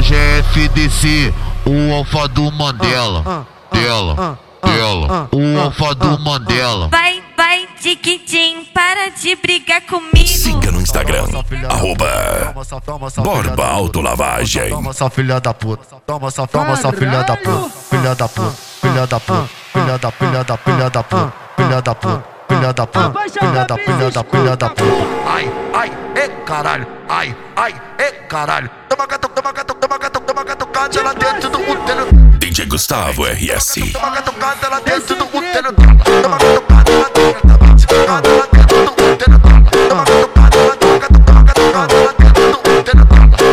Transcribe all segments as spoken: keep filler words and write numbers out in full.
G F D C, o alfa do Mandela. Dela, dela, o alfa do Mandela. Vai, vai, Tiquitim, para de brigar comigo. Siga no Instagram, arroba Borba Autolavagem. Toma essa filha da puta, toma essa, toma essa filha da puta, filha da puta, filha da puta, filha da filha da filha da puta, filha da puta, filha da puta, filha da filha da filha da puta. Ai, ai, e caralho, ai, ai, e caralho. Toma gato, toma gato, toma gato, toma gato, cade lá dentro do útero. D J Gustavo R S. Toma gato, cade lá dentro do útero. Toma gato, cade lá dentro do útero. Toma gato, cade lá dentro do útero. Toma gato, cade lá dentro do útero.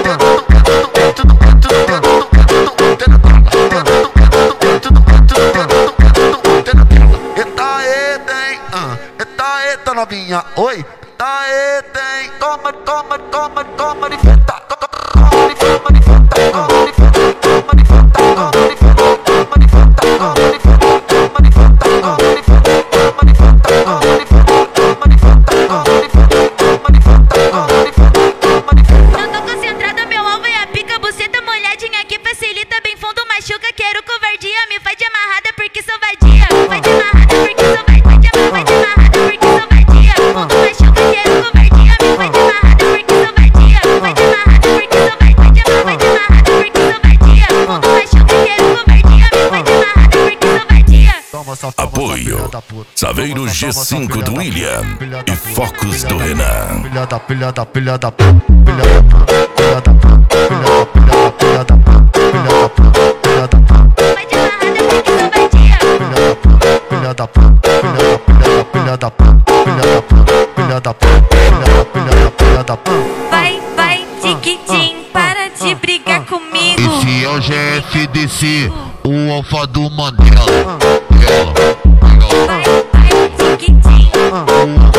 Eita novinha, oi, tá e tem, toma, toma, toma, toma de feta, toma de feta, de feta, toma de feta, toma de feta, toma de feta, toma de feta, toma de feta, toma de feta, toma de feta, toma de feta, toma de feta, toma de feta, toma de feta, toma de feta, toma de feta, toma de feta. Eu tô concentrada, meu alvo é a pica, buceta molhadinha aqui facilita bem fundo, machuca, quero covardia, me faz de amarrada porque sou vadia, me faz de amarrada porque sou vadia, vai de amarrada porque sou vadia, fundo machuca, quero covardia, me faz de amarrada porque sou vadia, vai de amarrada porque sou vadia, vai de amarrada porque sou vadia, fundo machuca, quero covardia, me faz de amarrada porque sou vadia. Apoio Saveiro G cinco do William e Focus do Renan. Filha da filha da filha da puta, filha da puta, filha da puta, filha da puta, filha da puta, filha da puta, Vai de amarrada porque sou vadia. filha da puta, filha da puta, filha da puta, filha da puta, filha da puta, filha da filha da filha da puta. Vai, vai, Tiquitim, para de brigar comigo. Esse é o G F D C, o alfa do Mandela. Dela, dela, Vai, vai, Tiquitim. o